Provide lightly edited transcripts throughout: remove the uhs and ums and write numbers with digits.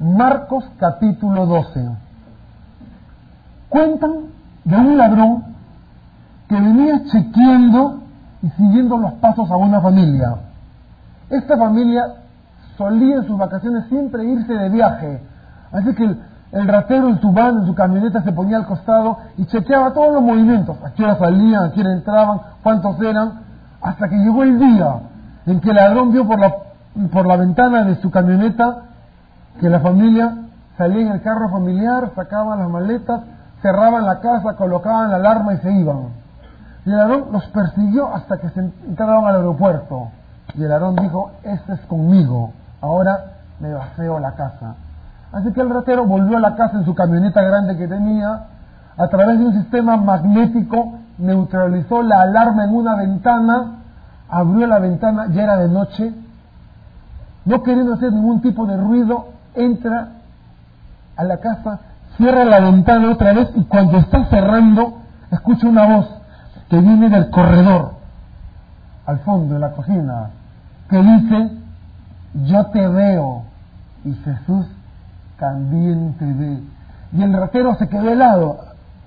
Marcos capítulo 12. Cuentan de un ladrón que venía chequeando y siguiendo los pasos a una familia. Esta familia solía en sus vacaciones siempre irse de viaje, así que el ratero en su van, en su camioneta, se ponía al costado y chequeaba todos los movimientos, a qué hora salían, a qué hora entraban, cuántos eran, hasta que llegó el día en que el ladrón vio por la ventana de su camioneta que la familia salía en el carro familiar, sacaban las maletas, cerraban la casa, colocaban la alarma y se iban. Y el ladrón los persiguió hasta que se entraron al aeropuerto. Y el ladrón dijo: este es conmigo, ahora me vacío la casa. Así que el ratero volvió a la casa en su camioneta grande que tenía, a través de un sistema magnético neutralizó la alarma en una ventana, abrió la ventana, ya era de noche, no queriendo hacer ningún tipo de ruido, entra a la casa, cierra la ventana otra vez y cuando está cerrando, escucha una voz que viene del corredor, al fondo de la cocina, que dice: yo te veo y Jesús también te ve. Y el ratero se quedó helado,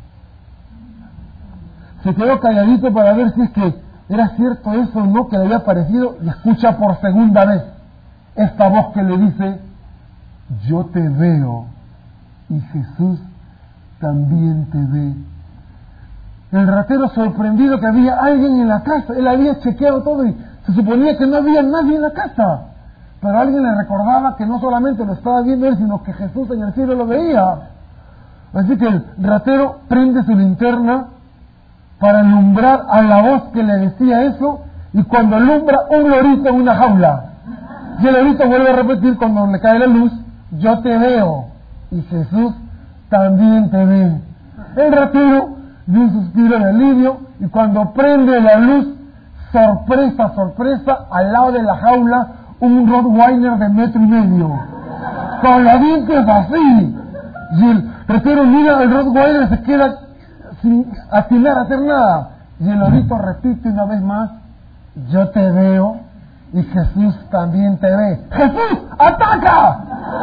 se quedó calladito para ver si es que era cierto eso o no que le había parecido, y escucha por segunda vez esta voz que le dice: yo te veo y Jesús también te ve. El ratero, sorprendido que había alguien en la casa, él había chequeado todo y se suponía que no había nadie en la casa, pero alguien le recordaba que no solamente lo estaba viendo él, sino que Jesús en el cielo lo veía. Así que el ratero prende su linterna para alumbrar a la voz que le decía eso, y cuando alumbra, un lorito en una jaula, y el lorito vuelve a repetir cuando le cae la luz: yo te veo y Jesús también te ve. El ratero dio un suspiro de alivio, y cuando prende la luz, sorpresa, sorpresa, al lado de la jaula un Rottweiler de 1.5 metros, con los dientes así, y el ratero mira al Rottweiler, se queda sin atinar a hacer nada, y el lorito repite una vez más: yo te veo y Jesús también te ve. ¡Jesús, ataca!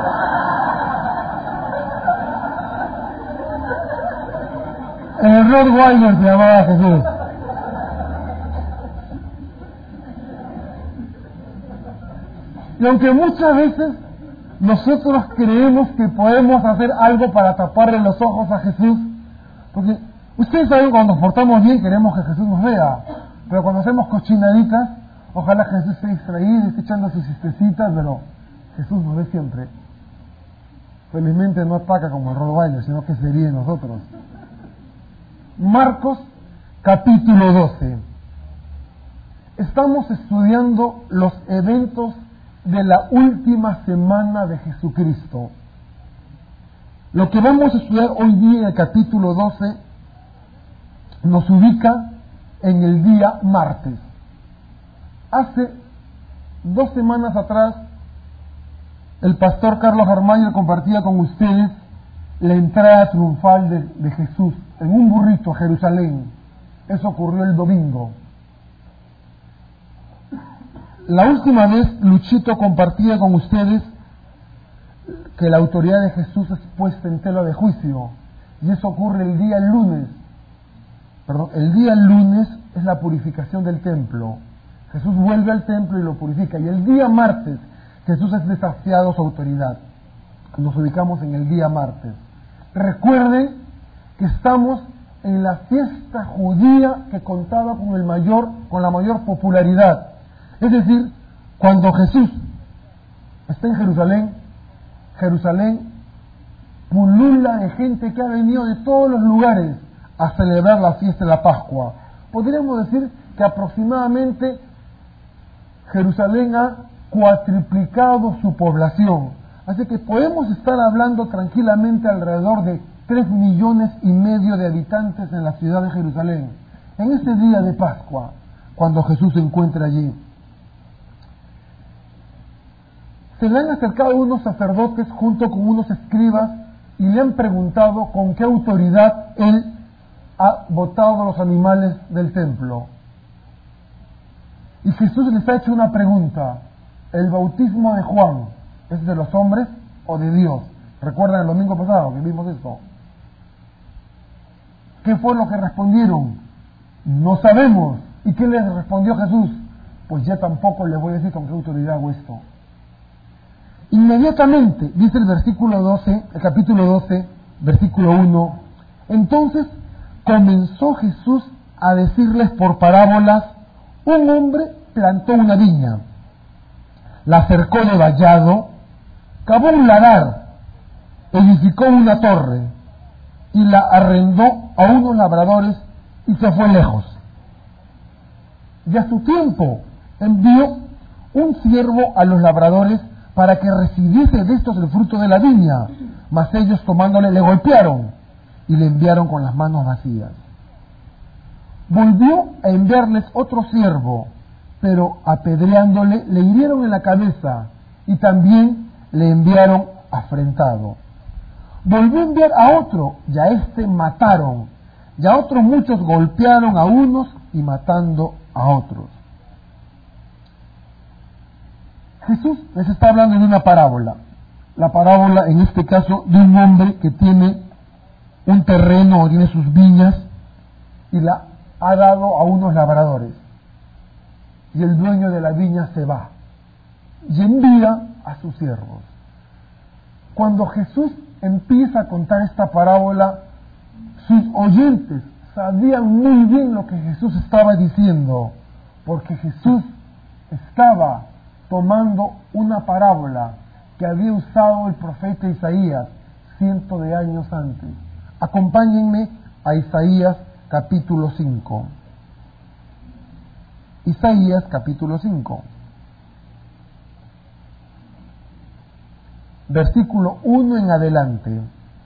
El Rottweiler se llamaba Jesús. Y aunque muchas veces nosotros creemos que podemos hacer algo para taparle los ojos a Jesús, porque ustedes saben, cuando nos portamos bien queremos que Jesús nos vea, pero cuando hacemos cochinaditas, ojalá Jesús esté distraído, esté echando sus siestecitas, pero Jesús nos ve siempre. Felizmente no ataca como el Rottweiler, sino que se ríe de nosotros. Marcos capítulo 12. Estamos estudiando los eventos de la última semana de Jesucristo. Lo que vamos a estudiar hoy día en el capítulo 12 nos ubica en el día martes. Hace 2 semanas atrás, el pastor Carlos Armayo compartía con ustedes la entrada triunfal de Jesús en un burrito a Jerusalén. Eso ocurrió el domingo. La última vez Luchito compartía con ustedes que la autoridad de Jesús es puesta en tela de juicio, y eso ocurre el día lunes. El día lunes es la purificación del templo. Jesús vuelve al templo y lo purifica, y el día martes Jesús es desafiado a su autoridad. Nos ubicamos en el día martes. Recuerden que estamos en la fiesta judía que contaba con la mayor popularidad. Es decir, cuando Jesús está en Jerusalén, Jerusalén pulula de gente que ha venido de todos los lugares a celebrar la fiesta de la Pascua. Podríamos decir que aproximadamente Jerusalén ha cuatriplicado su población. Así que podemos estar hablando tranquilamente alrededor de 3,5 millones de habitantes en la ciudad de Jerusalén, en ese día de Pascua, cuando Jesús se encuentra allí. Se le han acercado unos sacerdotes junto con unos escribas y le han preguntado con qué autoridad él ha botado los animales del templo. Y Jesús les ha hecho una pregunta: ¿el bautismo de Juan es de los hombres o de Dios? ¿Recuerdan el domingo pasado que vimos esto? ¿Qué fue lo que respondieron? No sabemos. ¿Y qué les respondió Jesús? Pues ya tampoco les voy a decir con qué autoridad hago esto. Inmediatamente, dice el versículo 12, el capítulo 12, versículo 1, entonces comenzó Jesús a decirles por parábolas: un hombre plantó una viña, la cercó de vallado, cavó un lagar, edificó una torre y la arrendó a unos labradores y se fue lejos. Y a su tiempo envió un siervo a los labradores para que recibiese de estos el fruto de la viña, mas ellos tomándole le golpearon y le enviaron con las manos vacías. Volvió a enviarles otro siervo, pero apedreándole le hirieron en la cabeza y también le enviaron afrentado. Volvió a enviar a otro y a este mataron, y a otros muchos golpearon a unos y matando a otros. Jesús les está hablando de una parábola. La parábola, en este caso, de un hombre que tiene un terreno o tiene sus viñas y la ha dado a unos labradores. Y el dueño de la viña se va y envía a sus siervos. Cuando Jesús empieza a contar esta parábola, sus oyentes sabían muy bien lo que Jesús estaba diciendo, porque Jesús estaba tomando una parábola que había usado el profeta Isaías cientos de años antes. Acompáñenme a Isaías capítulo 5. Isaías capítulo 5. Versículo 1 en adelante.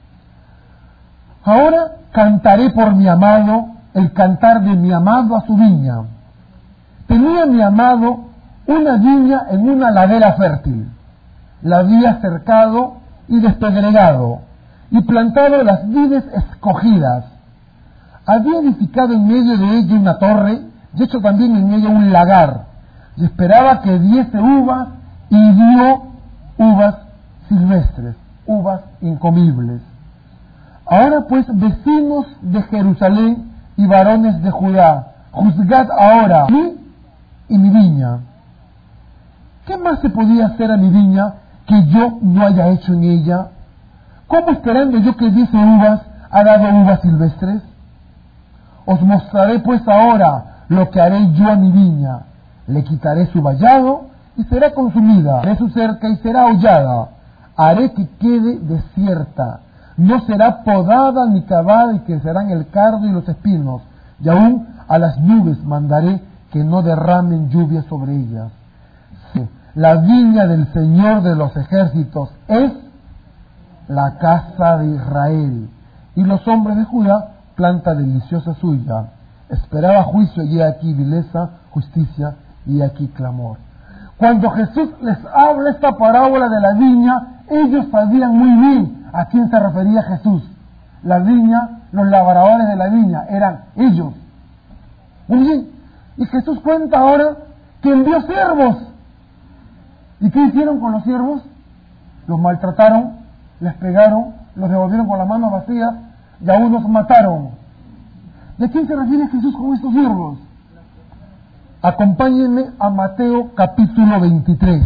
Ahora cantaré por mi amado el cantar de mi amado a su viña. Tenía mi amado una viña en una ladera fértil. La había cercado y despedregado, y plantado las vides escogidas. Había edificado en medio de ella una torre, y hecho también en ella un lagar, y esperaba que diese uvas, y dio uvas silvestres, uvas incomibles. Ahora pues, vecinos de Jerusalén y varones de Judá, juzgad ahora mí y mi viña. ¿Qué más se podía hacer a mi viña que yo no haya hecho en ella? ¿Cómo, esperando yo que diese uvas, ha dado uvas silvestres? Os mostraré pues ahora lo que haré yo a mi viña. Le quitaré su vallado y será consumida, haré su cerca y será hollada, haré que quede desierta, no será podada ni cavada, y crecerán el cardo y los espinos, y aún a las nubes mandaré que no derramen lluvia sobre ellas. Sí, la viña del Señor de los ejércitos es la casa de Israel, y los hombres de Judá planta deliciosa suya. Esperaba juicio, y he aquí vileza, justicia, y he aquí clamor. Cuando Jesús les habla esta parábola de la viña, ellos sabían muy bien a quién se refería Jesús. La viña, los labradores de la viña, eran ellos. Muy bien. Y Jesús cuenta ahora que envió siervos. ¿Y qué hicieron con los siervos? Los maltrataron, les pegaron, los devolvieron con las manos vacías y aún los mataron. ¿De quién se refiere Jesús con estos siervos? Acompáñenme a Mateo capítulo 23.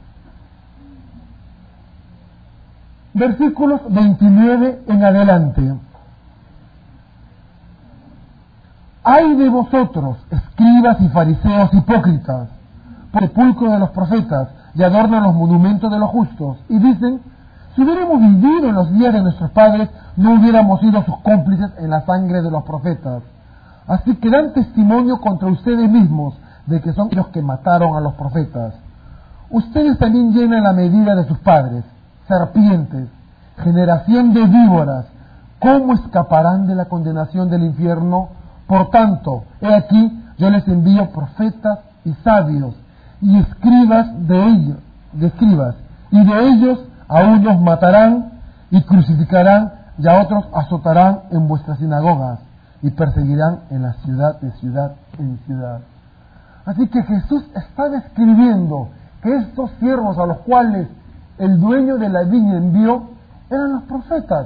Versículos 29 en adelante. ¡Ay de vosotros, escribas y fariseos hipócritas, sepulcro de los profetas, y adornan los monumentos de los justos! Y dicen: si hubiéramos vivido en los días de nuestros padres, no hubiéramos sido sus cómplices en la sangre de los profetas. Así que dan testimonio contra ustedes mismos de que son los que mataron a los profetas. Ustedes también llenan la medida de sus padres. Serpientes, generación de víboras, ¿cómo escaparán de la condenación del infierno? Por tanto, he aquí, yo les envío profetas y sabios, y escribas, y de ellos a unos matarán y crucificarán, y a otros azotarán en vuestras sinagogas, y perseguirán en la ciudad de ciudad en ciudad. Así que Jesús está describiendo que estos siervos a los cuales el dueño de la viña envió eran los profetas.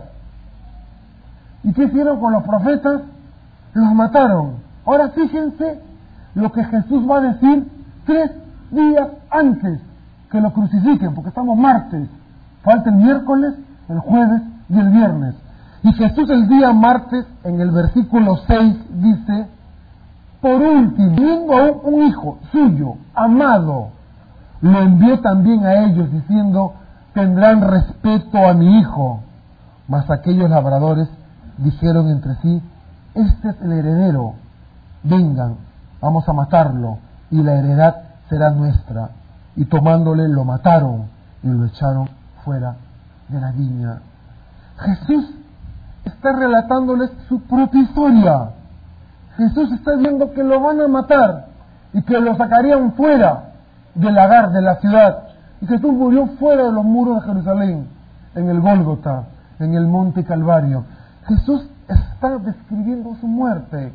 ¿Y qué hicieron con los profetas? Los mataron. Ahora fíjense lo que Jesús va a decir 3 días antes que lo crucifiquen, porque estamos martes. Falta el miércoles, el jueves y el viernes. Y Jesús el día martes, en el versículo 6, dice: por último, teniendo un hijo suyo, amado, lo envió también a ellos, diciendo: tendrán respeto a mi hijo. Mas aquellos labradores dijeron entre sí: este es el heredero, vengan, vamos a matarlo, y la heredad será nuestra. Y tomándole lo mataron y lo echaron fuera de la viña. Jesús está relatándoles su propia historia. Jesús está viendo que lo van a matar y que lo sacarían fuera del lagar, de la ciudad. Y Jesús murió fuera de los muros de Jerusalén, en el Gólgota, en el monte Calvario. Jesús está describiendo su muerte.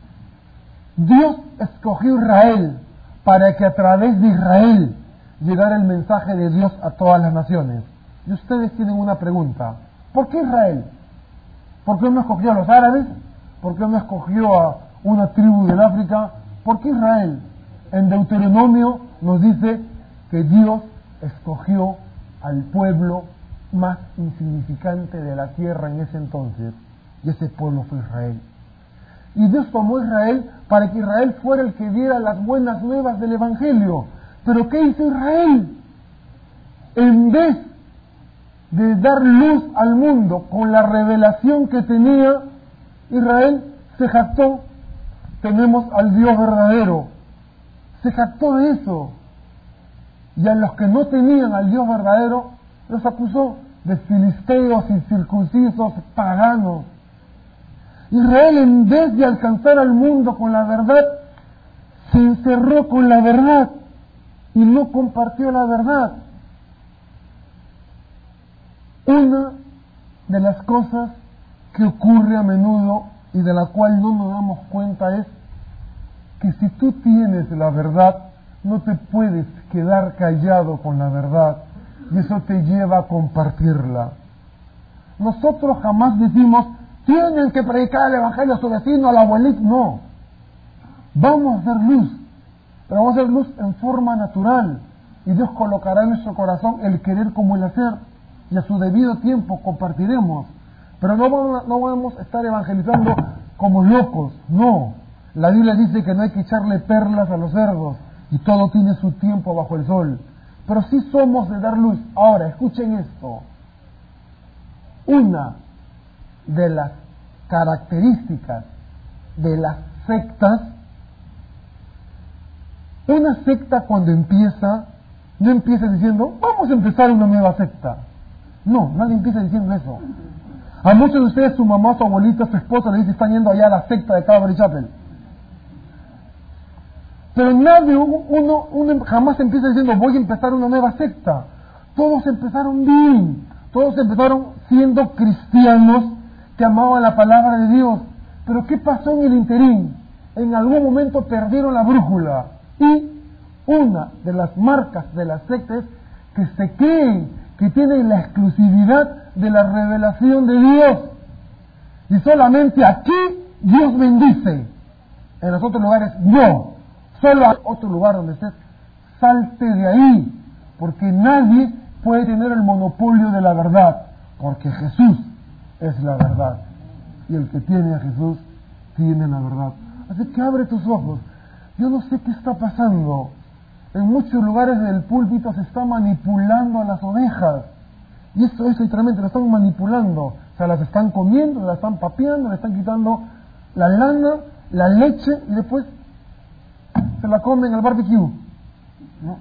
Dios escogió Israel para que a través de Israel llegara el mensaje de Dios a todas las naciones. Y ustedes tienen una pregunta: ¿por qué Israel? ¿Por qué no escogió a los árabes? ¿Por qué no escogió a una tribu del África? ¿Por qué Israel? En Deuteronomio nos dice que Dios escogió al pueblo más insignificante de la tierra en ese entonces, y ese pueblo fue Israel. Y Dios tomó a Israel para que Israel fuera el que diera las buenas nuevas del Evangelio. ¿Pero qué hizo Israel? En vez de dar luz al mundo con la revelación que tenía, Israel se jactó: tenemos al Dios verdadero. Se jactó de eso. Y a los que no tenían al Dios verdadero, los acusó de filisteos, incircuncisos, paganos. Israel, en vez de alcanzar al mundo con la verdad, se encerró con la verdad y no compartió la verdad. Una de las cosas que ocurre a menudo y de la cual no nos damos cuenta es que si tú tienes la verdad, no te puedes quedar callado con la verdad, y eso te lleva a compartirla. Nosotros jamás decimos: tienen que predicar el evangelio a su vecino, al abuelito. No, vamos a hacer luz, pero vamos a hacer luz en forma natural, y Dios colocará en nuestro corazón el querer como el hacer, y a su debido tiempo compartiremos. Pero no vamos a estar evangelizando como locos, no. La Biblia dice que no hay que echarle perlas a los cerdos, y todo tiene su tiempo bajo el sol. Pero sí somos de dar luz. Ahora, escuchen esto. Una de las características de las sectas, una secta cuando empieza, no empieza diciendo: vamos a empezar una nueva secta. No, nadie empieza diciendo eso. A muchos de ustedes, su mamá, su abuelita, su esposa le dice: están yendo allá a la secta de Calvary Chapel. Pero nadie, uno jamás empieza diciendo: voy a empezar una nueva secta. Todos empezaron bien, todos empezaron siendo cristianos que amaban la palabra de Dios. Pero ¿qué pasó en el interín? En algún momento perdieron la brújula. Y una de las marcas de la secta es que se creen que tienen la exclusividad de la revelación de Dios. Y solamente aquí Dios bendice. En los otros lugares no. Solo hay otro lugar donde estés, salte de ahí, porque nadie puede tener el monopolio de la verdad, porque Jesús es la verdad, y el que tiene a Jesús tiene la verdad. Así que abre tus ojos. Yo no sé qué está pasando. En muchos lugares del púlpito se está manipulando a las ovejas, y eso literalmente lo están manipulando. O sea, las están comiendo, las están papeando, le están quitando la lana, la leche, y después se la comen al barbecue, ¿no?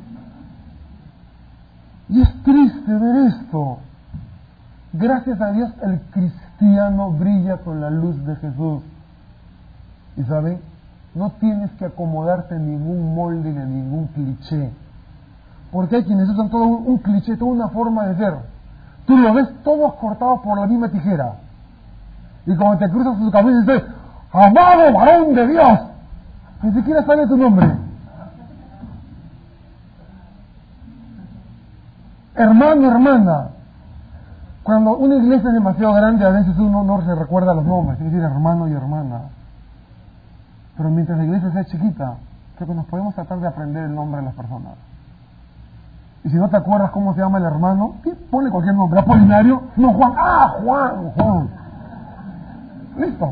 Y es triste ver esto. Gracias a Dios el cristiano brilla con la luz de Jesús. Y ¿saben? No tienes que acomodarte en ningún molde ni en ningún cliché. Porque hay quienes usan todo un cliché, toda una forma de ser. Tú lo ves todos cortados por la misma tijera. Y cuando te cruzas su camino dices: amado varón de Dios. Ni siquiera sabe tu nombre. hermano, hermana. Cuando una iglesia es demasiado grande, a veces uno no se recuerda los nombres, tiene que decir hermano y hermana. Pero mientras la iglesia sea chiquita, creo que nos podemos tratar de aprender el nombre de las personas. Y si no te acuerdas cómo se llama el hermano, ponle cualquier nombre. Apolinario, no Juan, Juan. Listo.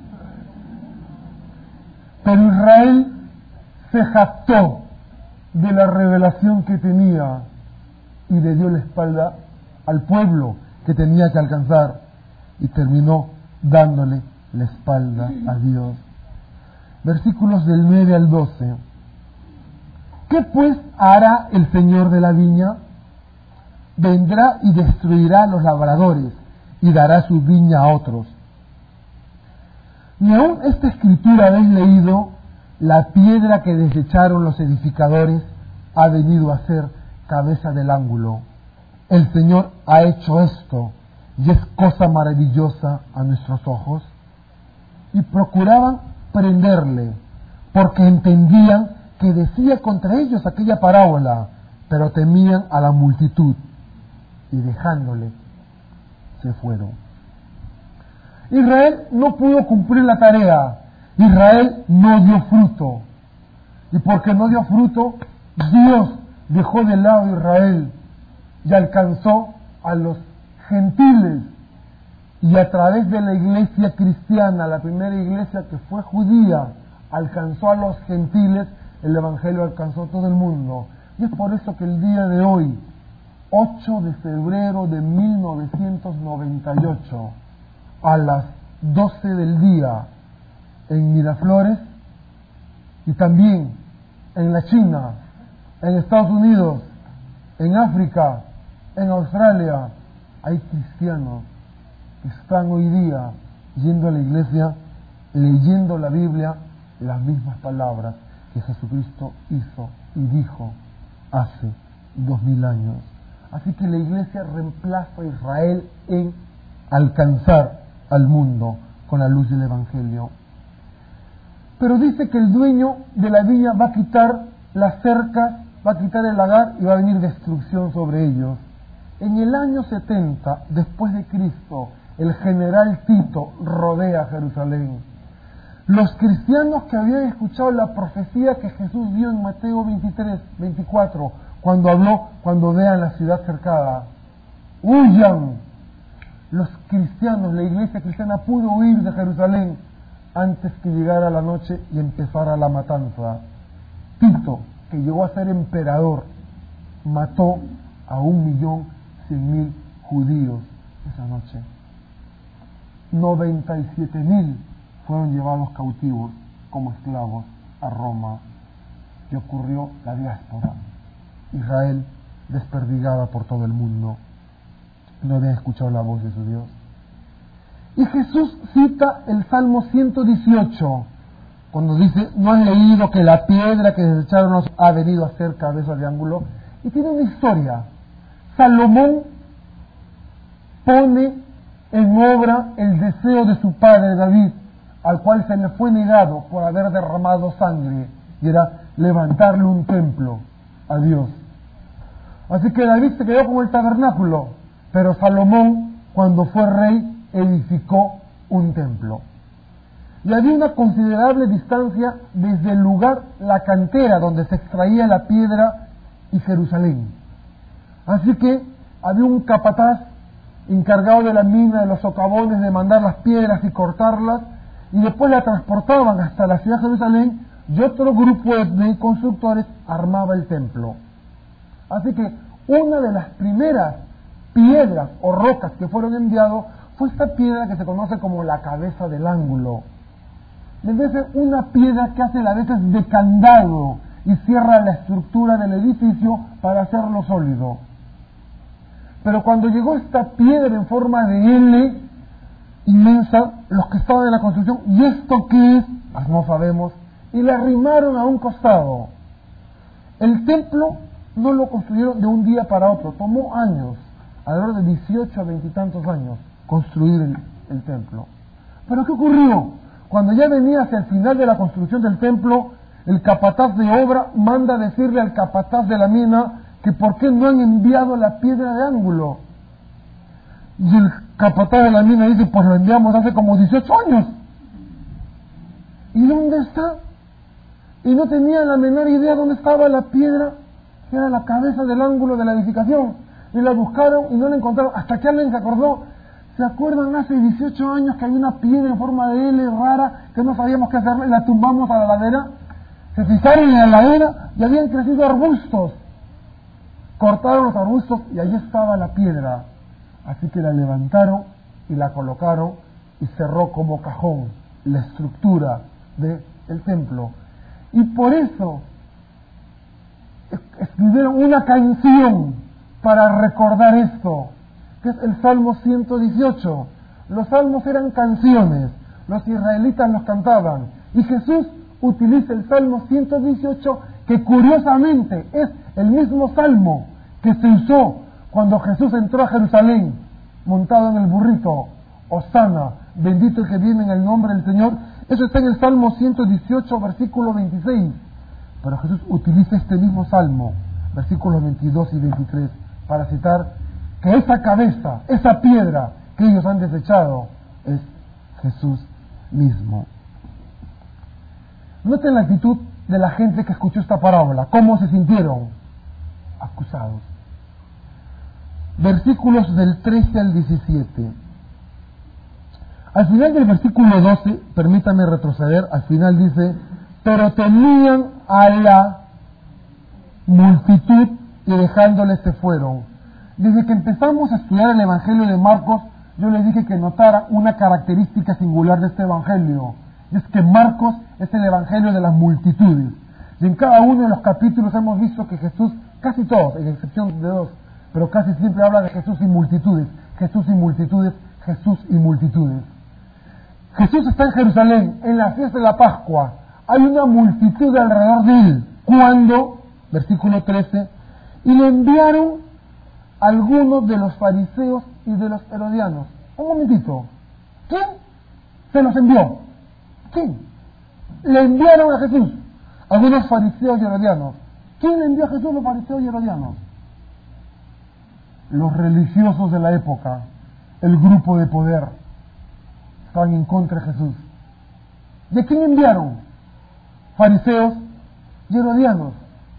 Pero Israel se jactó de la revelación que tenía y le dio la espalda al pueblo que tenía que alcanzar y terminó dándole la espalda a Dios. Versículos del 9 al 12. ¿Qué pues hará el Señor de la viña? Vendrá y destruirá a los labradores y dará su viña a otros. Ni aun esta escritura habéis leído: la piedra que desecharon los edificadores ha venido a ser cabeza del ángulo. El Señor ha hecho esto y es cosa maravillosa a nuestros ojos. Y procuraban prenderle, porque entendían que decía contra ellos aquella parábola, pero temían a la multitud, y dejándole, se fueron. Israel no pudo cumplir la tarea. Israel no dio fruto. Y porque no dio fruto, Dios dejó de lado a Israel y alcanzó a los gentiles. Y a través de la iglesia cristiana, la primera iglesia que fue judía, alcanzó a los gentiles, el evangelio alcanzó a todo el mundo. Y es por eso que el día de hoy, 8 de febrero de 1998, a las 12 del día, en Miraflores, y también en la China, en Estados Unidos, en África, en Australia, hay cristianos que están hoy día yendo a la iglesia, leyendo la Biblia, las mismas palabras que Jesucristo hizo y dijo hace 2000 años. Así que la iglesia reemplaza a Israel en alcanzar al mundo con la luz del Evangelio. Pero dice que el dueño de la viña va a quitar las cercas, va a quitar el lagar y va a venir destrucción sobre ellos. En el año 70 después de Cristo, el general Tito rodea Jerusalén. Los cristianos que habían escuchado la profecía que Jesús dio en Mateo 23-24, cuando vean la ciudad cercada, huyan. Los cristianos, la iglesia cristiana pudo huir de Jerusalén antes que llegara la noche y empezara la matanza. Tito, que llegó a ser emperador, mató a 1.100.000 judíos esa noche. 97.000 fueron llevados cautivos como esclavos a Roma. Y ocurrió la diáspora. Israel desperdigada por todo el mundo. No habían escuchado la voz de su Dios. Y Jesús cita el Salmo 118, cuando dice: ¿no has leído que la piedra que desecharon ha venido a ser cabeza de ángulo? Y tiene una historia. Salomón pone en obra el deseo de su padre David, al cual se le fue negado por haber derramado sangre, y era levantarle un templo a Dios. Así que David se quedó con el tabernáculo, pero Salomón, cuando fue rey, edificó un templo. Y había una considerable distancia desde el lugar, la cantera donde se extraía la piedra, y Jerusalén. Así que había un capataz encargado de la mina, de los socavones, de mandar las piedras y cortarlas, y después la transportaban hasta la ciudad de Jerusalén, y otro grupo de constructores armaba el templo. Así que una de las primeras piedras o rocas que fueron enviados fue esta piedra que se conoce como la cabeza del ángulo. Debe ser una piedra que hace a veces de candado y cierra la estructura del edificio para hacerlo sólido. Pero cuando llegó esta piedra en forma de L inmensa, los que estaban en la construcción, ¿y esto qué es? Pues no sabemos, y la arrimaron a un costado. El templo no lo construyeron de un día para otro, tomó años, alrededor de 18 a 20 y tantos años, construir el templo. Pero ¿qué ocurrió? Cuando ya venía hacia el final de la construcción del templo, el capataz de obra manda decirle al capataz de la mina que por qué no han enviado la piedra de ángulo. Y el capataz de la mina dice, pues lo enviamos hace como 18 años. ¿Y dónde está? Y no tenía la menor idea dónde estaba la piedra, que era la cabeza del ángulo de la edificación. Y la buscaron y no la encontraron, hasta que alguien se acordó. ¿Se acuerdan hace 18 años que había una piedra en forma de L rara, que no sabíamos qué hacer, y la tumbamos a la ladera? Se fijaron en la ladera y habían crecido arbustos. Cortaron los arbustos y ahí estaba la piedra. Así que la levantaron y la colocaron y cerró como cajón la estructura del templo. Y por eso escribieron una canción para recordar esto, que es el Salmo 118. Los salmos eran canciones, los israelitas los cantaban, y Jesús utiliza el Salmo 118, que curiosamente es el mismo salmo que se usó cuando Jesús entró a Jerusalén, montado en el burrito, Hosana, bendito el que viene en el nombre del Señor. Eso está en el Salmo 118, versículo 26. Pero Jesús utiliza este mismo salmo, versículos 22 y 23, para citar que esa cabeza, esa piedra que ellos han desechado, es Jesús mismo. Noten la actitud de la gente que escuchó esta parábola, cómo se sintieron acusados. Versículos del 13 al 17. Al final del versículo 12, permítame retroceder, al final dice, pero temían a la multitud y dejándoles se fueron. Desde que empezamos a estudiar el Evangelio de Marcos, yo les dije que notara una característica singular de este Evangelio, y es que Marcos es el Evangelio de las multitudes. Y en cada uno de los capítulos hemos visto que Jesús, casi todos, en excepción de dos, pero casi siempre habla de Jesús y multitudes, Jesús y multitudes, Jesús y multitudes. Jesús está en Jerusalén, en la fiesta de la Pascua. Hay una multitud alrededor de él. Cuando, versículo 13, y le enviaron algunos de los fariseos y de los herodianos. Un momentito. ¿Quién se los envió? ¿Quién? Le enviaron a Jesús algunos fariseos y herodianos. ¿Quién le envió a Jesús los fariseos y herodianos? Los religiosos de la época, el grupo de poder, estaban en contra de Jesús. ¿De quién enviaron? Fariseos y herodianos,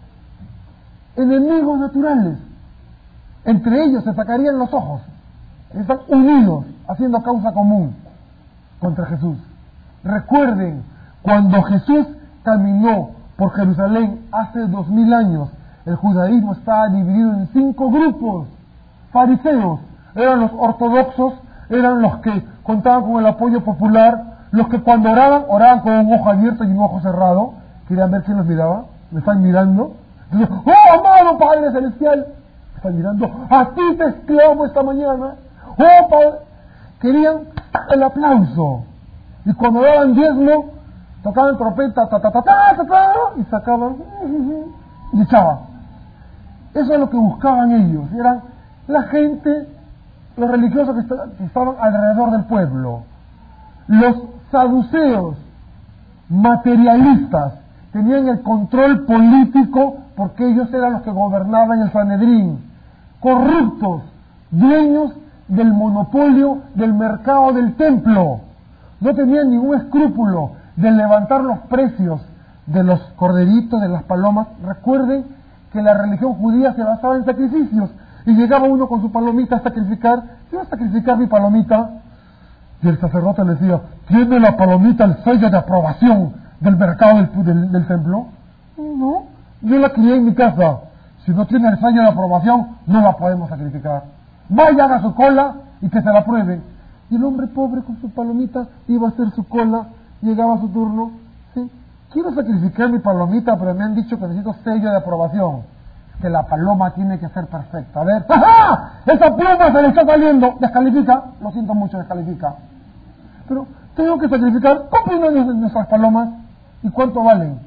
enemigos naturales. Entre ellos se sacarían los ojos. Están unidos, haciendo causa común contra Jesús. Recuerden, cuando Jesús caminó por Jerusalén hace 2000 años, el judaísmo estaba dividido en 5 grupos. Fariseos eran los ortodoxos, eran los que contaban con el apoyo popular, los que cuando oraban con un ojo abierto y un ojo cerrado. Querían ver quién los miraba. ¿Me están mirando? Entonces, ¡oh, amado Padre Celestial! Me están mirando. A ti te exclamo esta mañana. ¡Oh, Padre! Querían el aplauso. Y cuando daban diezmo, tocaban trompeta, y sacaban, y echaban. Eso es lo que buscaban ellos. Eran la gente, los religiosos que estaban alrededor del pueblo. Los saduceos, materialistas, tenían el control político porque ellos eran los que gobernaban el Sanedrín. Corruptos, dueños del monopolio del mercado del templo. No tenían ningún escrúpulo de levantar los precios de los corderitos, de las palomas. Recuerden que la religión judía se basaba en sacrificios. Y llegaba uno con su palomita a sacrificar. ¿Quién va a sacrificar mi palomita? Y el sacerdote le decía, ¿tiene la palomita el sello de aprobación del mercado del templo? No, yo la crié en mi casa. Si no tiene el sello de aprobación, no la podemos sacrificar. Vayan a su cola y que se la prueben. Y el hombre pobre con su palomita iba a hacer su cola, llegaba a su turno. ¿Sí? Quiero sacrificar mi palomita, pero me han dicho que necesito sello de aprobación. Que la paloma tiene que ser perfecta. A ver, ¡ajá! Esa pluma se le está saliendo. Descalifica. Lo siento mucho, descalifica. Pero tengo que sacrificar. ¿Cuántas nuestras palomas? ¿Y cuánto valen?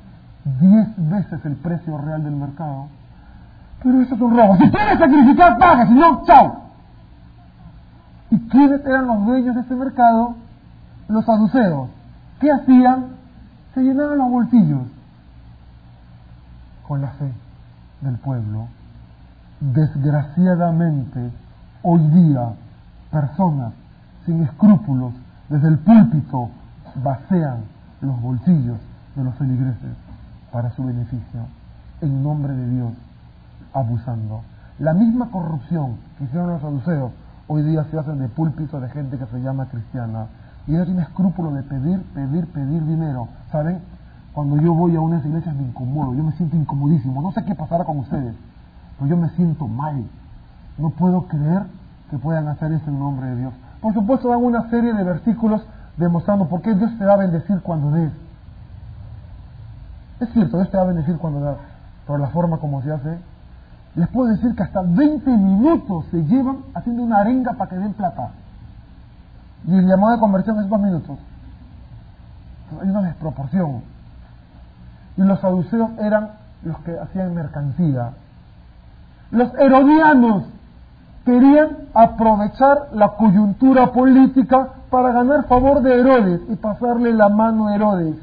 10 veces el precio real del mercado. Pero eso es un robo. Si quieres sacrificar, paga. Si no, chao. ¿Y quiénes eran los dueños de ese mercado? Los saduceos. ¿Qué hacían? Se llenaban los bolsillos con la fe del pueblo. Desgraciadamente, hoy día, personas sin escrúpulos desde el púlpito vacían los bolsillos de los feligreses para su beneficio, en nombre de Dios, abusando. La misma corrupción que hicieron los saduceos, hoy día se hacen de púlpito de gente que se llama cristiana, y no tiene escrúpulo de pedir dinero. ¿Saben? Cuando yo voy a unas iglesias me incomodo, yo me siento incomodísimo, no sé qué pasará con ustedes, pero yo me siento mal, no puedo creer que puedan hacer eso en nombre de Dios. Por supuesto dan una serie de versículos demostrando por qué Dios te va a bendecir cuando des. Es cierto, Dios te va a bendecir cuando das, pero la forma como se hace, les puedo decir que hasta 20 minutos se llevan haciendo una arenga para que den plata. Y el llamado de conversión es 2 minutos. Hay una desproporción. Y los saduceos eran los que hacían mercancía. Los herodianos querían aprovechar la coyuntura política para ganar favor de Herodes y pasarle la mano a Herodes.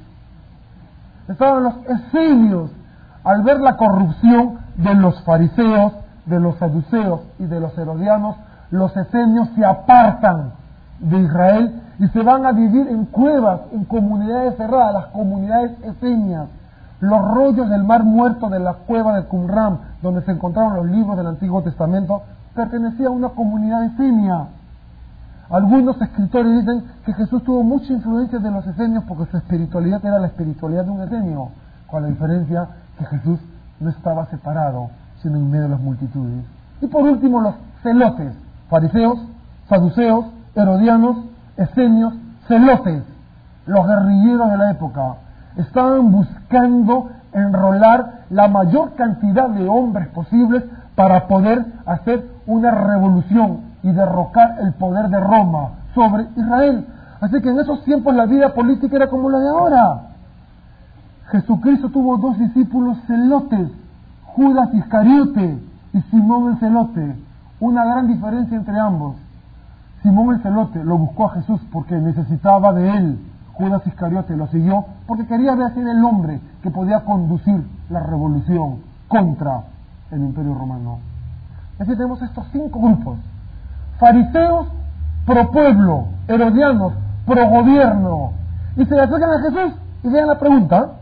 Estaban los esenios. Al ver la corrupción de los fariseos, de los saduceos y de los herodianos, los esenios se apartan de Israel y se van a vivir en cuevas, en comunidades cerradas, las comunidades esenias. Los rollos del Mar Muerto de la cueva de Qumran, donde se encontraron los libros del Antiguo Testamento, pertenecía a una comunidad esenia. Algunos escritores dicen que Jesús tuvo mucha influencia de los esenios porque su espiritualidad era la espiritualidad de un esenio, con la diferencia que Jesús no estaba separado, sino en medio de las multitudes. Y por último, los celotes, fariseos, saduceos, herodianos, esenios, celotes, los guerrilleros de la época. Estaban buscando enrolar la mayor cantidad de hombres posibles para poder hacer una revolución y derrocar el poder de Roma sobre Israel. Así que en esos tiempos la vida política era como la de ahora. Jesucristo tuvo 2 discípulos celotes, Judas Iscariote y Simón el celote. Una gran diferencia entre ambos. Simón el celote lo buscó a Jesús porque necesitaba de él. Judas Iscariote lo siguió porque quería ver si era el hombre que podía conducir la revolución contra el Imperio Romano. Así tenemos estos 5 grupos: fariseos pro pueblo, herodianos pro gobierno. Y se le acercan a Jesús y vean la pregunta.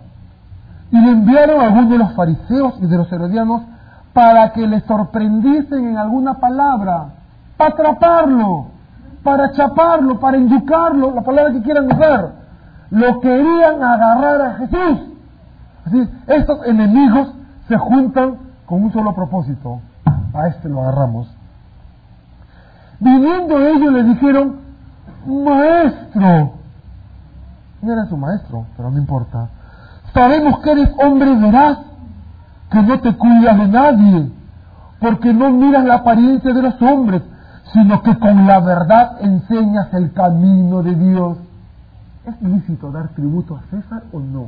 Y le enviaron a algunos de los fariseos y de los herodianos para que le sorprendiesen en alguna palabra, para atraparlo, para chaparlo, para inducarlo, la palabra que quieran usar. Lo querían agarrar a Jesús. Así, estos enemigos se juntan con un solo propósito: a este lo agarramos. Viniendo ellos le dijeron: Maestro. No era su maestro, pero no importa. Sabemos que eres hombre veraz, que no te cuidas de nadie, porque no miras la apariencia de los hombres, sino que con la verdad enseñas el camino de Dios. ¿Es lícito dar tributo a César o no?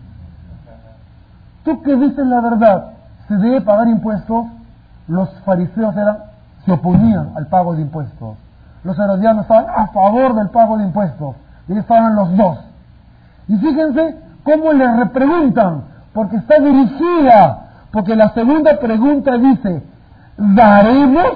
Tú que dices la verdad, ¿se debe pagar impuestos? Los fariseos se oponían al pago de impuestos. Los herodianos estaban a favor del pago de impuestos. Y estaban los dos. Y fíjense cómo le repreguntan, porque está dirigida, porque la segunda pregunta dice: ¿daremos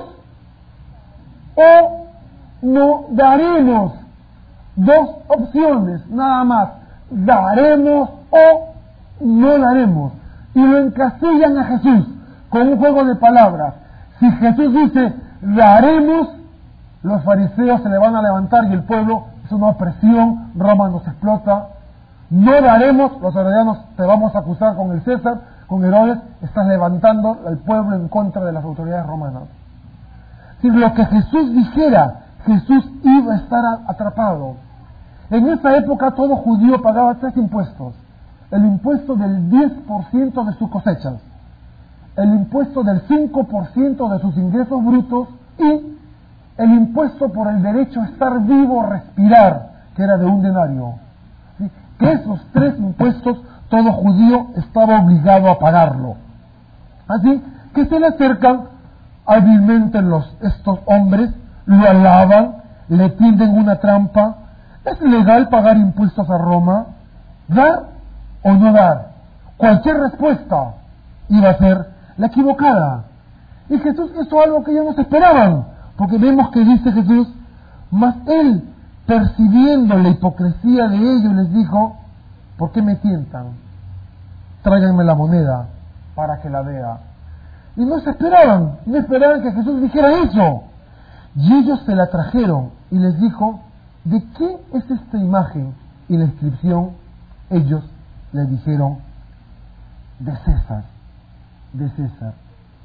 o no daremos? 2 opciones, nada más: daremos o no daremos. Y lo encasillan a Jesús con un juego de palabras. Si Jesús dice daremos, los fariseos se le van a levantar y el pueblo es una opresión, Roma nos explota. No daremos, los herodianos te vamos a acusar con el César, con Herodes, estás levantando al pueblo en contra de las autoridades romanas. Si lo que Jesús dijera, Jesús iba a estar atrapado. En esa época todo judío pagaba 3 impuestos: el impuesto del 10% de sus cosechas, el impuesto del 5% de sus ingresos brutos y el impuesto por el derecho a estar vivo, respirar, que era de 1 denario. ¿Sí? Que esos 3 impuestos todo judío estaba obligado a pagarlo. Así que se le acercan hábilmente estos hombres, lo alaban, le tienden una trampa. ¿Es legal pagar impuestos a Roma? ¿Dar o no dar? Cualquier respuesta iba a ser la equivocada. Y Jesús hizo algo que ellos no se esperaban, porque vemos que dice Jesús, mas él, percibiendo la hipocresía de ellos, les dijo, ¿por qué me tientan? Tráiganme la moneda para que la vea. Y no se esperaban, no esperaban que Jesús dijera eso. Y ellos se la trajeron y les dijo, ¿de qué es esta imagen? Y la inscripción, ellos le dijeron, de César, de César.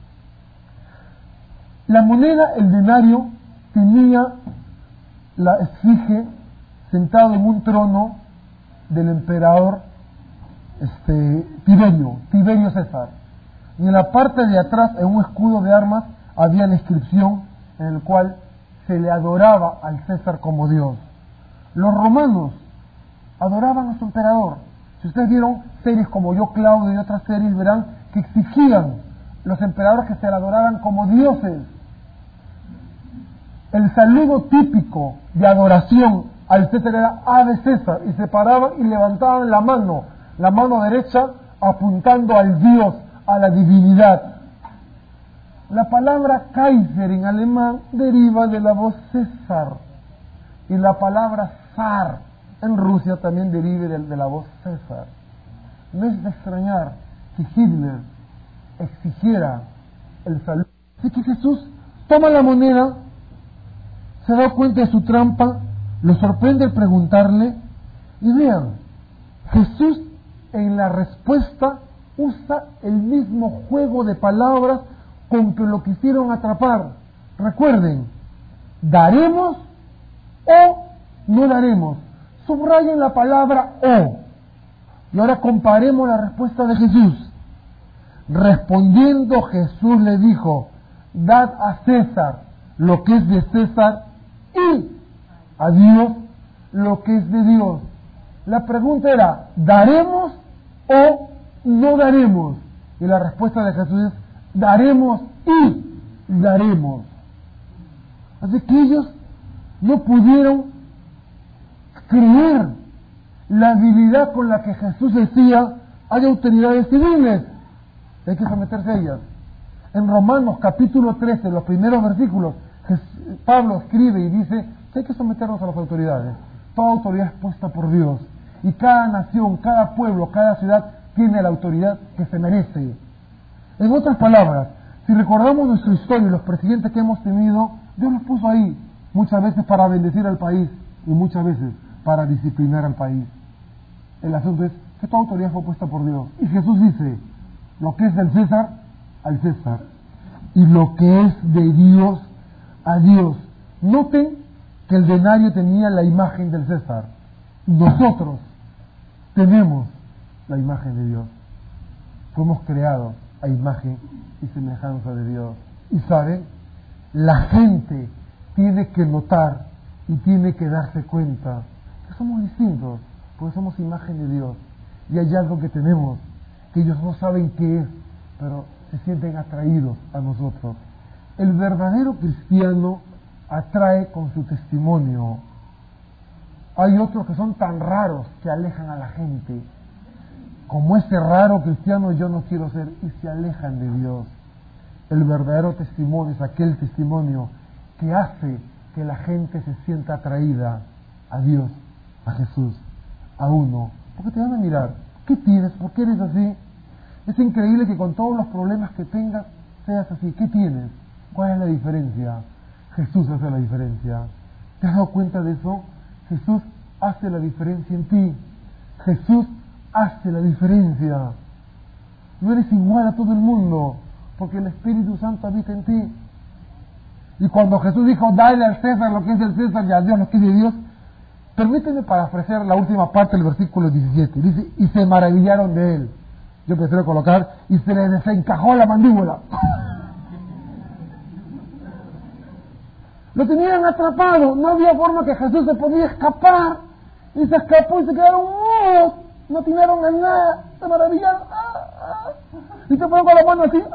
La moneda, el denario, tenía la esfinge sentado en un trono del emperador Tiberio César. Y en la parte de atrás, en un escudo de armas, había la inscripción en el cual se le adoraba al César como Dios. Los romanos adoraban a su emperador. Si ustedes vieron series como Yo Claudio y otras series, verán que exigían los emperadores que se le adoraran como dioses. El saludo típico de adoración al César era Ave César, y se paraban y levantaban la mano derecha apuntando al Dios, a la divinidad. La palabra Kaiser en alemán deriva de la voz César, y la palabra zar en Rusia también deriva de la voz César. No es de extrañar que Hitler exigiera el saludo. Así que Jesús toma la moneda, se da cuenta de su trampa, lo sorprende al preguntarle, y vean, Jesús en la respuesta usa el mismo juego de palabras con que lo quisieron atrapar. Recuerden, ¿daremos o no daremos? Subrayen la palabra o. Y ahora comparemos la respuesta de Jesús. Respondiendo Jesús le dijo, dad a César lo que es de César y a Dios lo que es de Dios. La pregunta era, ¿daremos o no daremos? Y la respuesta de Jesús es, daremos y daremos. Así que ellos no pudieron creer la habilidad con la que Jesús decía, hay autoridades civiles, hay que someterse a ellas. En Romanos capítulo 13, los primeros versículos, Pablo escribe y dice que hay que someternos a las autoridades. Toda autoridad es puesta por Dios. Y cada nación, cada pueblo, cada ciudad tiene la autoridad que se merece. En otras palabras, si recordamos nuestra historia y los presidentes que hemos tenido, Dios los puso ahí, muchas veces para bendecir al país y muchas veces para disciplinar al país. El asunto es que toda autoridad fue puesta por Dios. Y Jesús dice, lo que es del César, al César. Y lo que es de Dios, a Dios. Noten que el denario tenía la imagen del César. Nosotros tenemos la imagen de Dios. Fuimos creados a imagen y semejanza de Dios. Y saben, la gente tiene que notar y tiene que darse cuenta que somos distintos, porque somos imagen de Dios. Y hay algo que tenemos, que ellos no saben qué es, pero se sienten atraídos a nosotros. El verdadero cristiano atrae con su testimonio. Hay otros que son tan raros que alejan a la gente. Como ese raro cristiano yo no quiero ser, y se alejan de Dios. El verdadero testimonio es aquel testimonio que hace que la gente se sienta atraída a Dios, a Jesús, a uno. Porque te van a mirar, ¿qué tienes? ¿Por qué eres así? Es increíble que con todos los problemas que tengas seas así. ¿Qué tienes? ¿Cuál es la diferencia? Jesús hace la diferencia. ¿Te has dado cuenta de eso? Jesús hace la diferencia en ti. Jesús hace la diferencia. No eres igual a todo el mundo, porque el Espíritu Santo habita en ti. Y cuando Jesús dijo, dale al César lo que es del César y a Dios lo que es de Dios, permíteme parafrasear la última parte del versículo 17. Dice, y se maravillaron de él. Yo prefiero colocar, y se le desencajó la mandíbula. Lo tenían atrapado, no había forma que Jesús se podía escapar. Y se escapó y se quedaron mudos, no atinaron a nada, se maravillaron. Y se fueron con la mano así.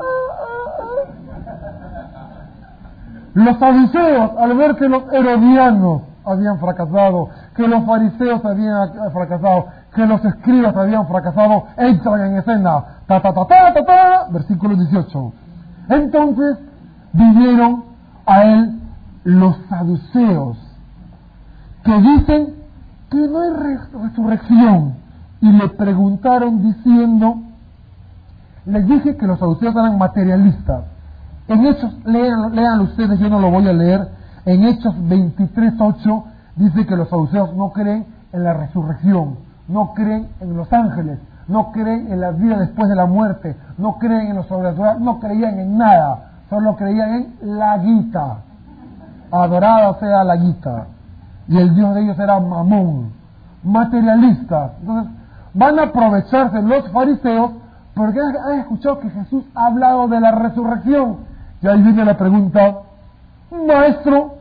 Los saduceos, al ver que los herodianos habían fracasado, que los fariseos habían fracasado, que los escribas habían fracasado, entran en escena. Versículo 18. Entonces vinieron a él los saduceos, que dicen que no hay resurrección, y le preguntaron diciendo, les dije que los saduceos eran materialistas. En Hechos, lean ustedes, yo no lo voy a leer, en Hechos 23:8 dice que los saduceos no creen en la resurrección, no creen en los ángeles, no creen en la vida después de la muerte, no creen en lo sobrenatural, no creían en nada, solo creían en la guita, adorada sea la guita, y el Dios de ellos era Mamón, materialistas. Entonces van a aprovecharse los fariseos porque han escuchado que Jesús ha hablado de la resurrección, y ahí viene la pregunta, maestro,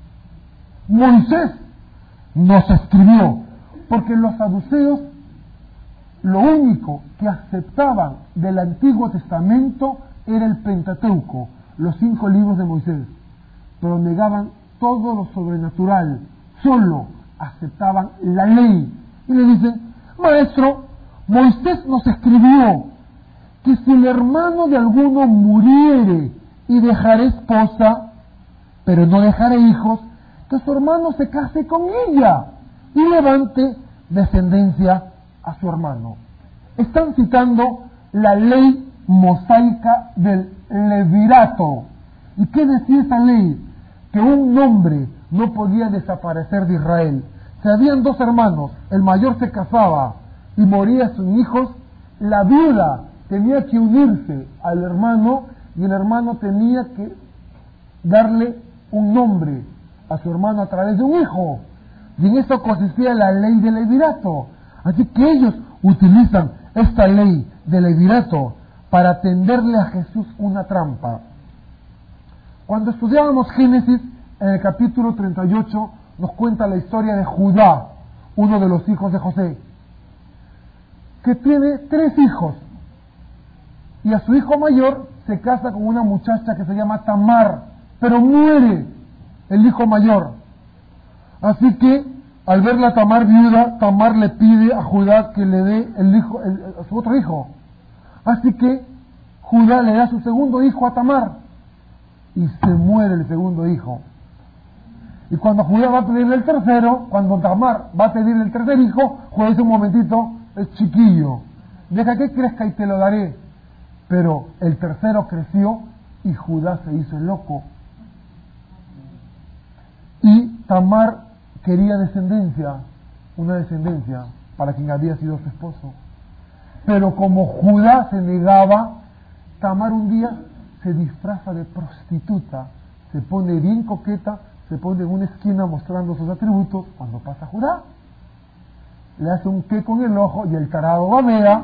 Moisés nos escribió, porque los saduceos lo único que aceptaban del Antiguo Testamento era el Pentateuco, los 5 libros de Moisés, pero negaban todo lo sobrenatural, solo aceptaban la ley. Y le dicen, maestro, Moisés nos escribió que si el hermano de alguno muriere y dejare esposa, pero no dejare hijos, que su hermano se case con ella y levante descendencia a su hermano. Están citando la ley mosaica del levirato. ¿Y qué decía esa ley? Que un nombre no podía desaparecer de Israel. Si habían 2 hermanos, el mayor se casaba y moría sin hijos, la viuda tenía que unirse al hermano y el hermano tenía que darle un nombre a su hermano a través de un hijo. Y en eso consistía la ley del levirato. Así que ellos utilizan esta ley del levirato para tenderle a Jesús una trampa. Cuando estudiábamos Génesis, en el capítulo 38, nos cuenta la historia de Judá, uno de los hijos de José, que tiene 3 hijos, y a su hijo mayor se casa con una muchacha que se llama Tamar, pero muere el hijo mayor. Así que, al verla Tamar viuda, Tamar le pide a Judá que le dé a su otro hijo. Así que Judá le da su segundo hijo a Tamar, y se muere el segundo hijo. Y cuando Judá va a pedirle el tercero, cuando Tamar va a pedirle el tercer hijo, Judá dice, un momentito, es chiquillo, deja que crezca y te lo daré. Pero el tercero creció y Judá se hizo el loco. Y Tamar quería descendencia, una descendencia para quien había sido su esposo. Pero como Judá se negaba, Tamar un día se disfraza de prostituta, se pone bien coqueta, se pone en una esquina mostrando sus atributos. Cuando pasa Judá, le hace un qué con el ojo y el tarado babea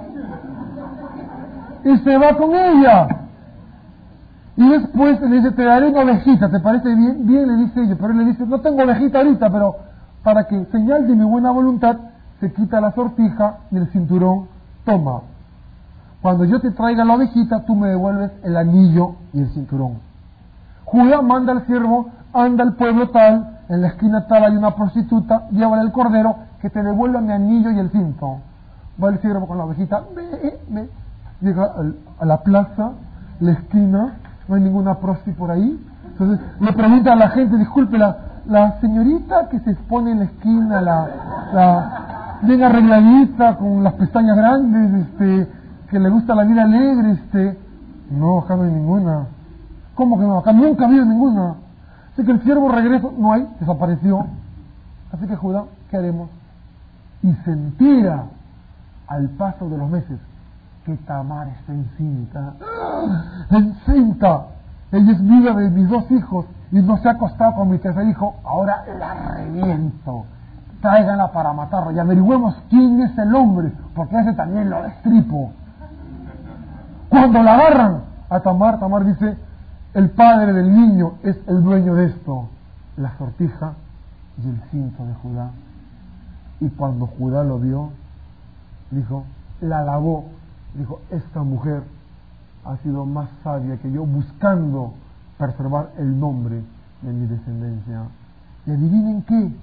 y se va con ella. Y después le dice, te daré una ovejita, ¿te parece bien? Bien, le dice ella, pero él le dice, no tengo ovejita ahorita, pero para que señal de mi buena voluntad, se quita la sortija y el cinturón, toma. Cuando yo te traiga la ovejita, tú me devuelves el anillo y el cinturón. Judá manda al siervo, anda al pueblo tal, en la esquina tal hay una prostituta, llévale el cordero, que te devuelva mi anillo y el cinto. Va el siervo con la ovejita, llega a la plaza, la esquina, no hay ninguna prosti por ahí. Entonces le pregunta a la gente, disculpe, la señorita que se expone en la esquina, la bien arregladita, con las pestañas grandes, que le gusta la vida alegre, no, acá no hay ninguna. ¿Cómo que no? Acá nunca ha habido ninguna. Así que el siervo regresa, no hay, desapareció. Así que Judá, ¿qué haremos? Y se entera al paso de los meses que Tamar está encinta. ¡Encinta! Ella es viuda de mis 2 hijos y no se ha acostado con mi tercer hijo. Ahora la reviento. Tráiganla para matarla y averigüemos quién es el hombre, porque ese también lo destripo. Cuando la agarran a Tamar, Tamar dice, el padre del niño es el dueño de esto, la sortija y el cinto de Judá. Y cuando Judá lo vio, dijo, la alabó, dijo, esta mujer ha sido más sabia que yo, buscando preservar el nombre de mi descendencia. Y adivinen qué,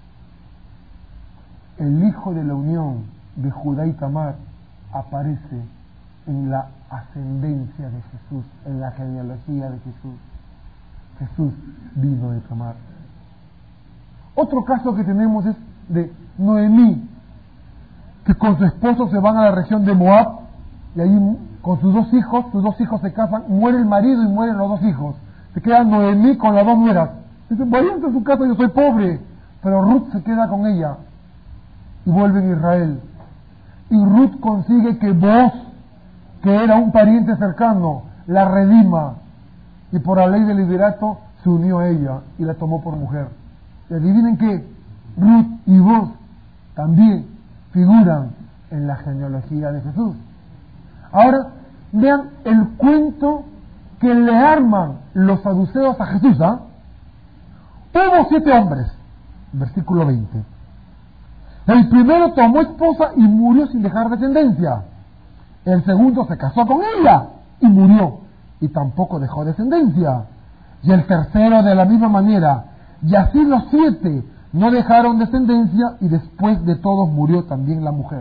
el hijo de la unión de Judá y Tamar aparece en la ascendencia de Jesús, en la genealogía de Jesús. Jesús vino de Tamar. Otro caso que tenemos es de Noemí, que con su esposo se van a la región de Moab, y ahí con sus dos hijos se casan, muere el marido y mueren los dos hijos. Se queda Noemí con las dos nueras. Dicen, vayan a su casa, yo soy pobre. Pero Ruth se queda con ella y vuelven a Israel. Y Ruth consigue que Booz, que era un pariente cercano, la redima, y por la ley del liderato se unió a ella y la tomó por mujer. Y adivinen qué, Ruth y Booz también figuran en la genealogía de Jesús. Ahora vean el cuento que le arman los saduceos a Jesús. Hubo 7 hombres, versículo 20. El primero tomó esposa y murió sin dejar descendencia. El segundo se casó con ella y murió, y tampoco dejó descendencia. Y el tercero de la misma manera. Y así los 7 no dejaron descendencia, y después de todos murió también la mujer.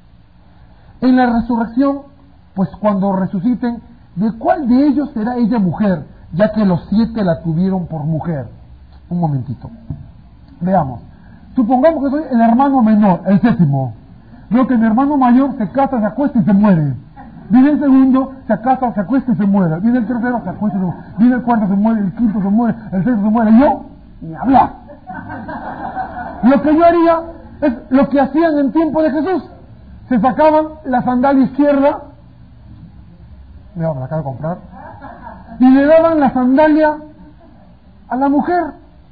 En la resurrección, pues cuando resuciten, ¿de cuál de ellos será ella mujer? Ya que los 7 la tuvieron por mujer. Un momentito. Veamos. Supongamos que soy el hermano menor, el 7º. Veo que mi hermano mayor se casa, se acuesta y se muere. Viene el segundo, se casa, se acuesta y se muere. Viene el tercero, se acuesta y se muere. Viene el cuarto, se muere. El quinto se muere. El sexto se muere. Yo, ni hablar. Lo que yo haría es lo que hacían en tiempo de Jesús. Se sacaban la sandalia izquierda, me la acabo de comprar, y le daban la sandalia a la mujer.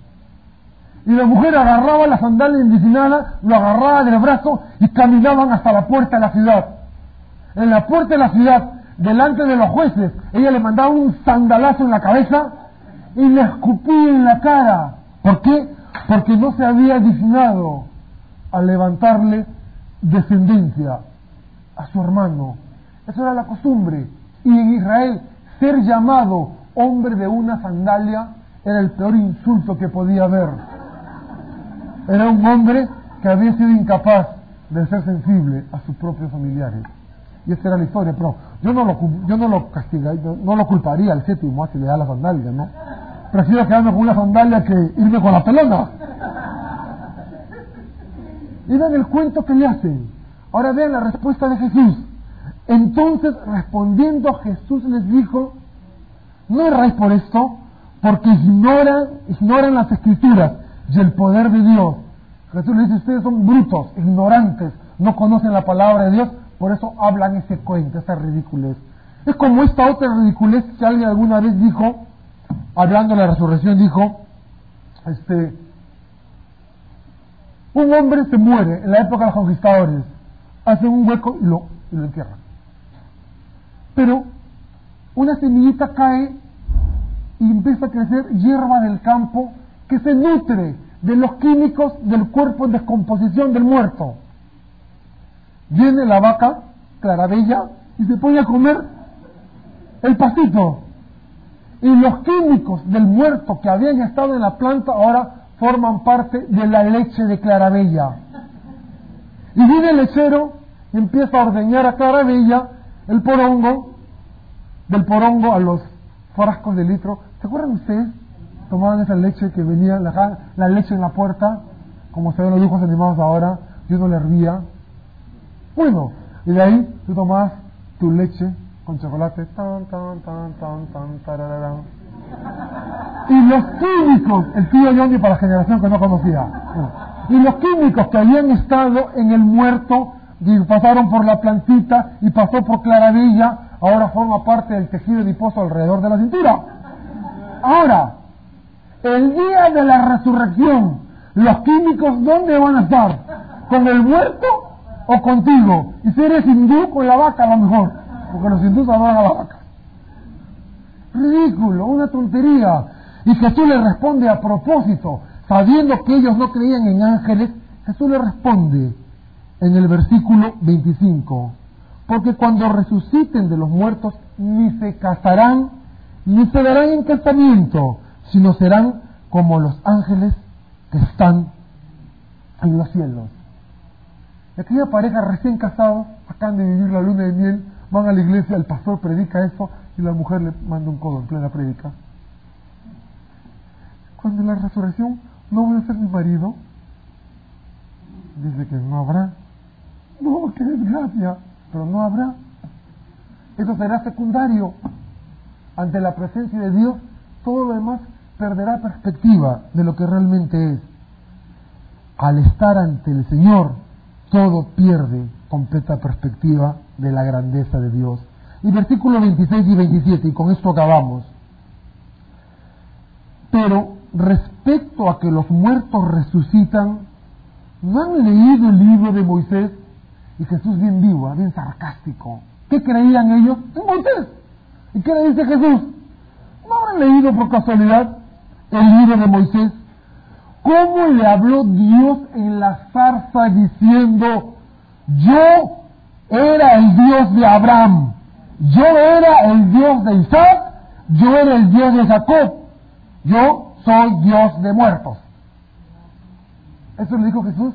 Y la mujer agarraba la sandalia indicinada, lo agarraba del brazo y caminaban hasta la puerta de la ciudad. En la puerta de la ciudad, delante de los jueces, ella le mandaba un sandalazo en la cabeza y le escupía en la cara. ¿Por qué? Porque no se había dignado a levantarle descendencia a su hermano. Esa era la costumbre. Y en Israel, ser llamado hombre de una sandalia era el peor insulto que podía haber. Era un hombre que había sido incapaz de ser sensible a sus propios familiares. Y esa era la historia, pero yo no lo castigaría, no lo culparía al 7º si le da la sandalia, ¿no? Prefiero quedarme con una sandalia que irme con la pelona. Y vean el cuento que le hacen. Ahora vean la respuesta de Jesús. Entonces, respondiendo, Jesús les dijo: no erráis por esto, porque ignoran las Escrituras y el poder de Dios. Jesús les dice: ustedes son brutos, ignorantes, no conocen la palabra de Dios, por eso hablan ese cuento, esa ridiculez. Es como esta otra ridiculez que alguien alguna vez dijo, hablando de la resurrección, dijo, un hombre se muere en la época de los conquistadores, hacen un hueco y lo entierran. Pero una semillita cae y empieza a crecer hierba del campo que se nutre de los químicos del cuerpo en descomposición del muerto. Viene la vaca, Clarabella, y se pone a comer el pastito. Y los químicos del muerto que habían estado en la planta ahora forman parte de la leche de Clarabella. Y viene el lechero y empieza a ordeñar a Clarabella el porongo, del porongo a los frascos de litro. ¿Se acuerdan ustedes? Tomaban esa leche que venía, la leche en la puerta, como se ven los dibujos animados ahora, y uno le hervía. Bueno, y de ahí tú tomabas tu leche con chocolate, tarararán. Y los químicos, el tío Johnny para la generación que no conocía, y los químicos que habían estado en el muerto y pasaron por la plantita y pasó por Clarabella, ahora forma parte del tejido adiposo alrededor de la cintura. Ahora, el día de la resurrección, los químicos, ¿dónde van a estar? ¿Con el muerto o contigo? Y si eres hindú, con la vaca a lo mejor, porque los hindúes adoran a la vaca. Ridículo, una tontería. Y Jesús le responde a propósito, sabiendo que ellos no creían en ángeles. Jesús le responde en el versículo 25: porque cuando resuciten de los muertos, ni se casarán, ni se darán en casamiento, sino serán como los ángeles que están en los cielos. Y aquella pareja recién casados, acaban de vivir la luna de miel, van a la iglesia, el pastor predica eso y la mujer le manda un codo en plena predica. cuando en la resurrección no voy a ser mi marido. Dice que no habrá. No, qué desgracia, pero no habrá. Eso será secundario. Ante la presencia de Dios, todo lo demás perderá perspectiva de lo que realmente es. Al estar ante el Señor, todo pierde completa perspectiva de la grandeza de Dios. Y versículos 26 y 27, y con esto acabamos. Pero respecto a que los muertos resucitan, ¿no han leído el libro de Moisés? Y Jesús bien vivo, bien sarcástico. ¿Qué creían ellos? En Moisés. ¿Y qué le dice Jesús? ¿No habrán leído por casualidad el libro de Moisés? ¿Cómo le habló Dios en la zarza diciendo: yo era el Dios de Abraham, yo era el Dios de Isaac, yo era el Dios de Jacob, yo soy Dios de muertos? ¿Eso le dijo Jesús?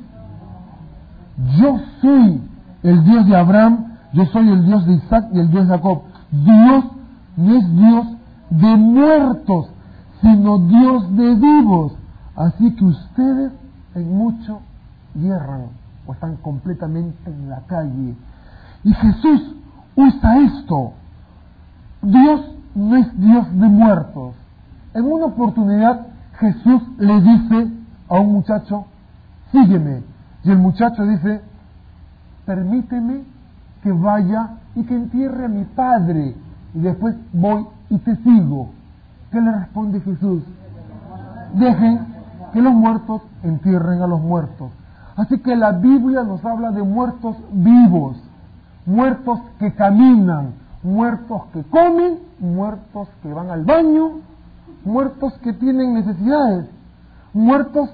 Yo soy el Dios de Abraham, yo soy el Dios de Isaac y el Dios de Jacob. Dios no es Dios de muertos, sino Dios de vivos. Así que ustedes en mucho hierran o están completamente en la calle. Y Jesús usa esto. Dios no es Dios de muertos. En una oportunidad Jesús le dice a un muchacho: sígueme. Y el muchacho dice: permíteme que vaya y que entierre a mi padre, y después voy y te sigo. ¿Qué le responde Jesús? Dejen que los muertos entierren a los muertos. Así que la Biblia nos habla de muertos vivos, muertos que caminan, muertos que comen, muertos que van al baño, muertos que tienen necesidades, muertos,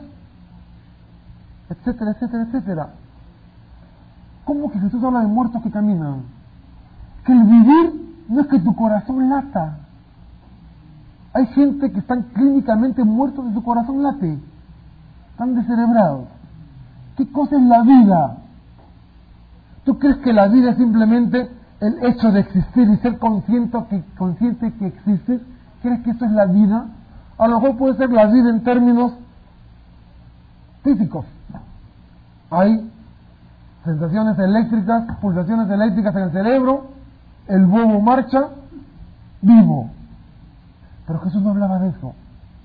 etcétera, etcétera, etcétera. ¿Cómo que Jesús habla de muertos que caminan? Que el vivir no es que tu corazón lata. Hay gente que están clínicamente muertos y su corazón late. Están descerebrados. ¿Qué cosa es la vida? ¿Tú crees que la vida es simplemente el hecho de existir y ser consciente que existes? ¿Crees que eso es la vida? A lo mejor puede ser la vida en términos físicos. Hay sensaciones eléctricas, pulsaciones eléctricas en el cerebro, el bobo marcha, vivo. Pero Jesús no hablaba de eso.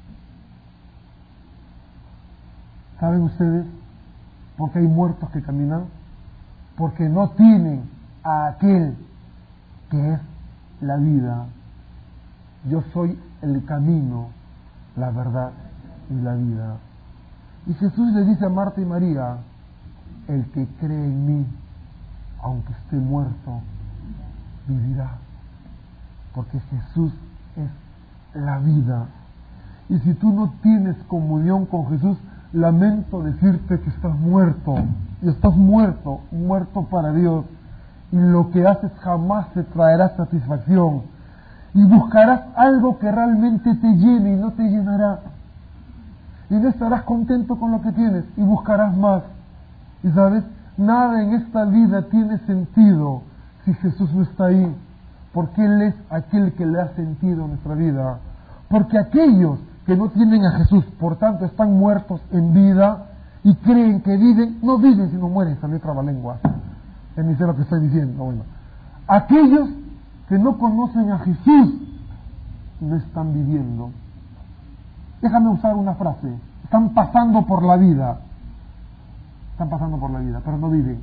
¿Saben ustedes por qué hay muertos que caminan? Porque no tienen a aquel que es la vida. Yo soy el camino, la verdad y la vida. Y Jesús le dice a Marta y María: el que cree en mí, aunque esté muerto, vivirá. Porque Jesús es la vida. Y si tú no tienes comunión con Jesús, lamento decirte que estás muerto. Y estás muerto, muerto para Dios. Y lo que haces jamás te traerá satisfacción. Y buscarás algo que realmente te llene y no te llenará. Y no estarás contento con lo que tienes y buscarás más. Y sabes, nada en esta vida tiene sentido si Jesús no está ahí. Porque Él es aquel que le ha sentido a nuestra vida. Porque aquellos que no tienen a Jesús, por tanto están muertos en vida y creen que viven, no viven sino mueren, salió trabalengua. Ni sé lo que estoy diciendo. Bueno, aquellos que no conocen a Jesús no están viviendo. Déjame usar una frase: están pasando por la vida. Están pasando por la vida, pero no viven.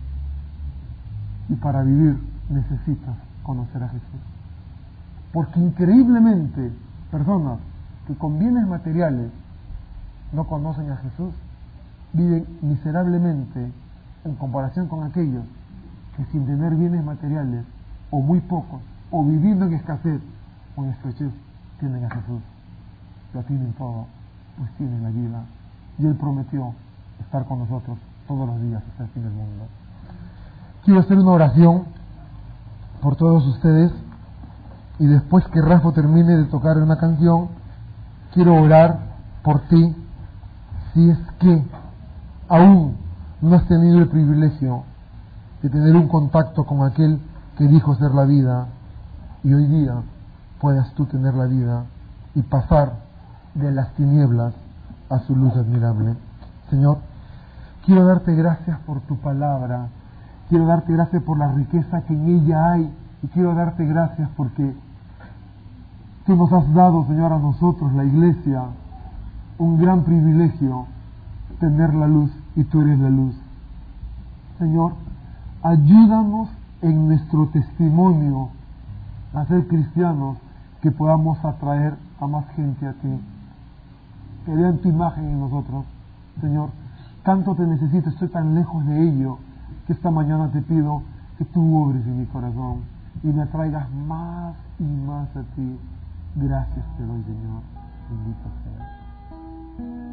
Y para vivir necesitas conocer a Jesús. Porque increíblemente, personas que con bienes materiales no conocen a Jesús, viven miserablemente en comparación con aquellos que sin tener bienes materiales, o muy pocos, o viviendo en escasez o en estrechez, tienen a Jesús. Lo tienen todo, pues tienen la vida. Y Él prometió estar con nosotros todos los días hasta el fin del mundo. Quiero hacer una oración por todos ustedes, y después que Rafa termine de tocar una canción, quiero orar por ti, si es que aún no has tenido el privilegio de tener un contacto con aquel que dijo ser la vida, y hoy día puedas tú tener la vida y pasar de las tinieblas a su luz admirable. Señor, quiero darte gracias por tu palabra, quiero darte gracias por la riqueza que en ella hay, y quiero darte gracias porque tú nos has dado, Señor, a nosotros, la iglesia, un gran privilegio, tener la luz, y tú eres la luz. Señor, ayúdanos en nuestro testimonio a ser cristianos, que podamos atraer a más gente a ti, que vean tu imagen en nosotros. Señor, tanto te necesito, estoy tan lejos de ello, que esta mañana te pido que tú obres en mi corazón y me atraigas más y más a ti. Gracias te doy, Señor. Bendito seas.